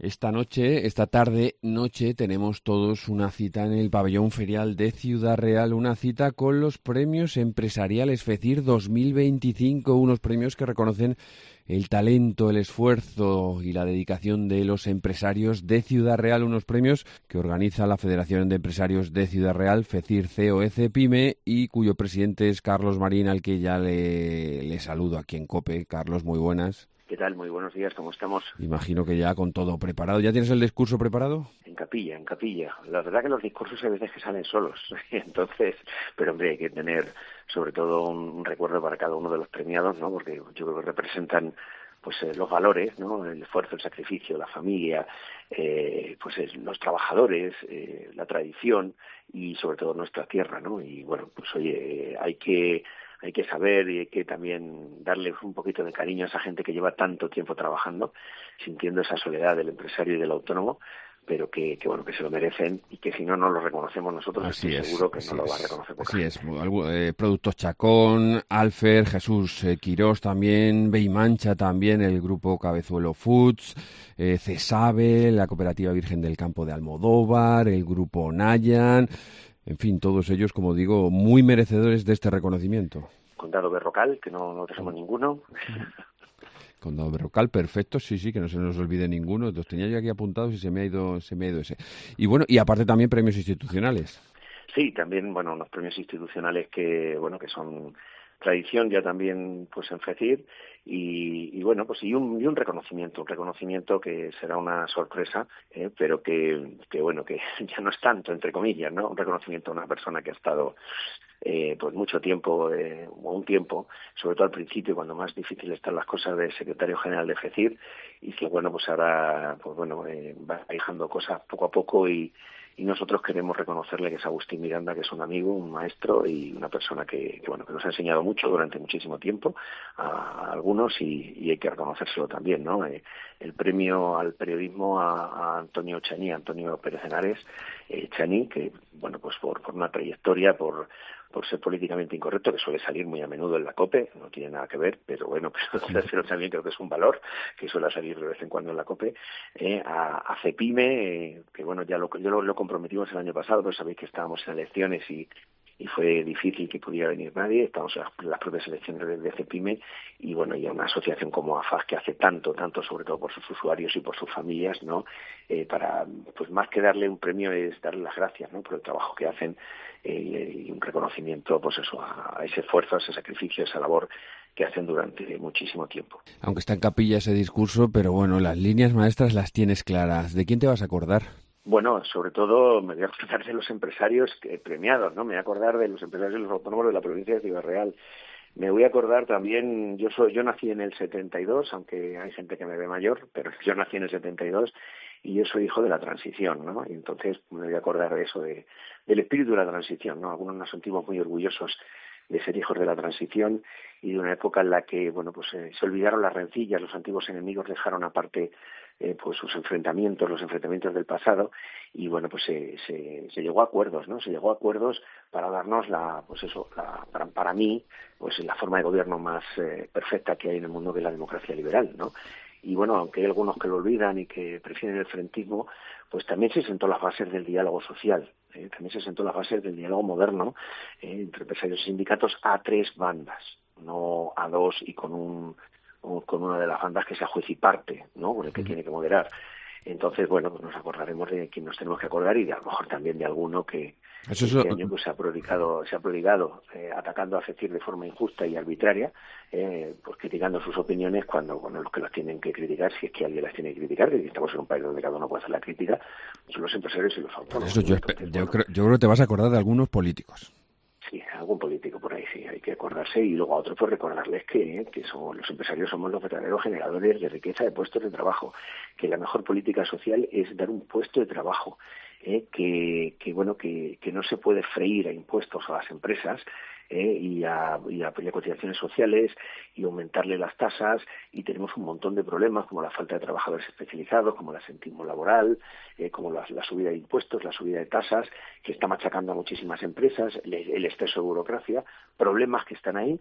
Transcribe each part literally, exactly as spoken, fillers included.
Esta noche, esta tarde, noche, tenemos todos una cita en el pabellón ferial de Ciudad Real, una cita con los premios empresariales FECIR dos mil veinticinco, unos premios que reconocen el talento, el esfuerzo y la dedicación de los empresarios de Ciudad Real, unos premios que organiza la Federación de Empresarios de Ciudad Real, FECIR C O E C PYME, y cuyo presidente es Carlos Marín, al que ya le, le saludo aquí en COPE. Carlos, muy buenas. ¿Qué tal? Muy buenos días, ¿cómo estamos? Imagino que ya con todo preparado. ¿Ya tienes el discurso preparado? En capilla, en capilla. La verdad que los discursos hay veces que salen solos, entonces, pero hombre, hay que tener sobre todo un, un recuerdo para cada uno de los premiados, ¿no? Porque yo creo que representan pues eh, los valores, ¿no? El esfuerzo, el sacrificio, la familia, eh, pues es, los trabajadores, eh, la tradición y sobre todo nuestra tierra, ¿no? Y bueno, pues oye, eh, hay que hay que saber y hay que también darle un poquito de cariño a esa gente que lleva tanto tiempo trabajando, sintiendo esa soledad del empresario y del autónomo, pero que, que bueno, que se lo merecen y que si no no lo reconocemos nosotros, así estoy es, seguro que no lo es, va a reconocer poca así gente. es, eh, Productos Chacón, Alfer, Jesús eh, Quirós también, Beimancha también, el grupo Cabezuelo Foods, eh, Cesabe, la Cooperativa Virgen del Campo de Almodóvar, el grupo Nayan, en fin, todos ellos, como digo, muy merecedores de este reconocimiento. Condado Berrocal, que no, no tenemos ninguno. Condado Berrocal, perfecto, sí, sí, que no se nos olvide ninguno. Los tenía yo aquí apuntados y se me ha ido, se me ha ido ese. Y bueno, y aparte también premios institucionales. Sí, también, bueno, unos premios institucionales que, bueno, que son tradición ya también, pues en FECIR y, y bueno, pues y un, y un reconocimiento, un reconocimiento que será una sorpresa, eh, pero que, que bueno, que ya no es tanto, entre comillas, ¿no? Un reconocimiento a una persona que ha estado Eh, pues mucho tiempo, eh, o un tiempo, sobre todo al principio, cuando más difícil están las cosas, de secretario general de FECIR, y que bueno, pues ahora pues bueno, eh, va dejando cosas poco a poco y, y nosotros queremos reconocerle que es Agustín Miranda, que es un amigo, un maestro y una persona que, que bueno, que nos ha enseñado mucho durante muchísimo tiempo a, a algunos y, y hay que reconocérselo también, ¿no? Eh, el premio al periodismo a, a Antonio Chaní, Antonio Pérez Henares, eh, Chaní, que bueno, pues por, por una trayectoria, por por ser políticamente incorrecto, que suele salir muy a menudo en la COPE, no tiene nada que ver, pero bueno, pero, pero también creo que es un valor que suele salir de vez en cuando en la COPE, eh, a, a CEPIME, eh, que bueno, ya lo, yo lo, lo comprometimos el año pasado, pero sabéis que estábamos en elecciones y y fue difícil que pudiera venir nadie, estamos en las, las propias elecciones de, de CEPIME y bueno, y una asociación como AFAS que hace tanto, tanto sobre todo por sus usuarios y por sus familias, ¿no? Eh, para, pues más que darle un premio es darle las gracias, ¿no? Por el trabajo que hacen eh, y un reconocimiento, pues eso, a, a ese esfuerzo, a ese sacrificio, a esa labor que hacen durante muchísimo tiempo. Aunque está en capilla ese discurso, pero bueno, las líneas maestras las tienes claras. ¿De quién te vas a acordar? Bueno, sobre todo me voy a acordar de los empresarios que, premiados, ¿no? Me voy a acordar de los empresarios y los autónomos de la provincia de Ciudad Real. Me voy a acordar también, yo soy, yo nací en el setenta y dos, aunque hay gente que me ve mayor, pero yo nací en el setenta y dos y yo soy hijo de la transición, ¿no? Y entonces me voy a acordar de eso, de, del espíritu de la transición, ¿no? Algunos nos sentimos muy orgullosos de ser hijos de la transición y de una época en la que, bueno, pues eh, se olvidaron las rencillas, los antiguos enemigos dejaron aparte eh, pues sus enfrentamientos, los enfrentamientos del pasado y bueno, pues se, se, se llegó a acuerdos, ¿no? Se llegó a acuerdos para darnos la, pues eso, la, para, para mí, pues la forma de gobierno más eh, perfecta que hay en el mundo, que es la democracia liberal, ¿no? Y bueno, aunque hay algunos que lo olvidan y que prefieren el frentismo, pues también se sentó las bases del diálogo social, eh, también se sentó las bases del diálogo moderno eh, entre empresarios y sindicatos a tres bandas, no a dos y con un con una de las bandas que sea juez y parte, ¿no? Con el que tiene que moderar. Entonces, bueno, pues nos acordaremos de quien nos tenemos que acordar y de a lo mejor también de alguno que Eso este es... año pues se ha prodigado, se ha prodigado eh, atacando a FECIR de forma injusta y arbitraria, eh, pues criticando sus opiniones cuando, cuando los que las tienen que criticar, si es que alguien las tiene que criticar, que estamos en un país donde cada uno puede hacer la crítica, son los empresarios y los autónomos. Eso yo, Entonces, yo, bueno, creo, yo creo que te vas a acordar de algunos políticos. Sí, algún político por ahí sí, hay que acordarse y luego a otros pues recordarles que, eh, que somos, los empresarios somos los verdaderos generadores de riqueza, de puestos de trabajo, que la mejor política social es dar un puesto de trabajo, eh, que, que bueno que, que no se puede freír a impuestos a las empresas eh, y, a, y, a, y a cotizaciones sociales y aumentarle las tasas y tenemos un montón de problemas como la falta de trabajadores especializados, como el asentismo laboral, eh, como la, la subida de impuestos, la subida de tasas que está machacando a muchísimas empresas, el, el exceso de burocracia, problemas que están ahí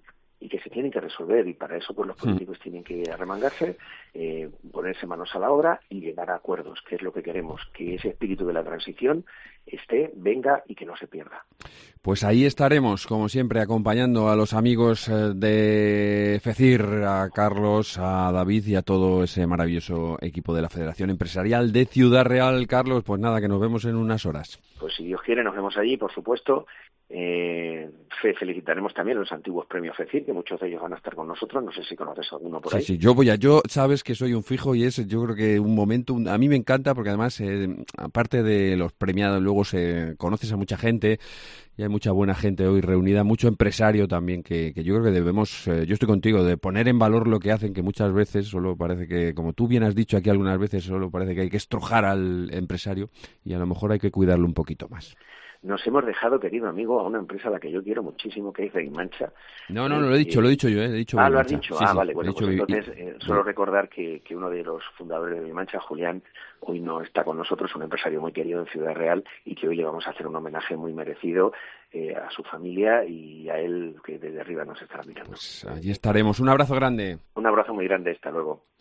y que se tienen que resolver, y para eso pues los políticos tienen que arremangarse, eh, ponerse manos a la obra y llegar a acuerdos, que es lo que queremos, que ese espíritu de la transición esté, venga y que no se pierda. Pues ahí estaremos, como siempre, acompañando a los amigos de FECIR, a Carlos, a David y a todo ese maravilloso equipo de la Federación Empresarial de Ciudad Real. Carlos, pues nada, que nos vemos en unas horas. Pues si Dios quiere, nos vemos allí, por supuesto. Eh, fe, felicitaremos también a los antiguos premios FECIR, que muchos de ellos van a estar con nosotros. No sé si conoces alguno por sí, ahí. Sí, sí, yo voy a, yo sabes que soy un fijo y es, yo creo que un momento, un, a mí me encanta porque además, eh, aparte de los premiados, luego se conoces a mucha gente y hay mucha buena gente hoy reunida, mucho empresario también que, que yo creo que debemos, eh, yo estoy contigo, de poner en valor lo que hacen, que muchas veces solo parece que, como tú bien has dicho aquí algunas veces, solo parece que hay que estrujar al empresario y a lo mejor hay que cuidarlo un poquito más. Nos hemos dejado, querido amigo, a una empresa a la que yo quiero muchísimo, que es Veinmancha. No, no, no lo he dicho, eh, lo he dicho yo, eh, he dicho Ah, lo has dicho, sí, ah, sí, vale, bueno, pues dicho, entonces y, eh, solo y... recordar que, que uno de los fundadores de Veinmancha, Julián, hoy no está con nosotros, un empresario muy querido en Ciudad Real, y que hoy le vamos a hacer un homenaje muy merecido eh, a su familia y a él, que desde arriba nos estará mirando. Pues allí estaremos, un abrazo grande. Un abrazo muy grande, hasta luego.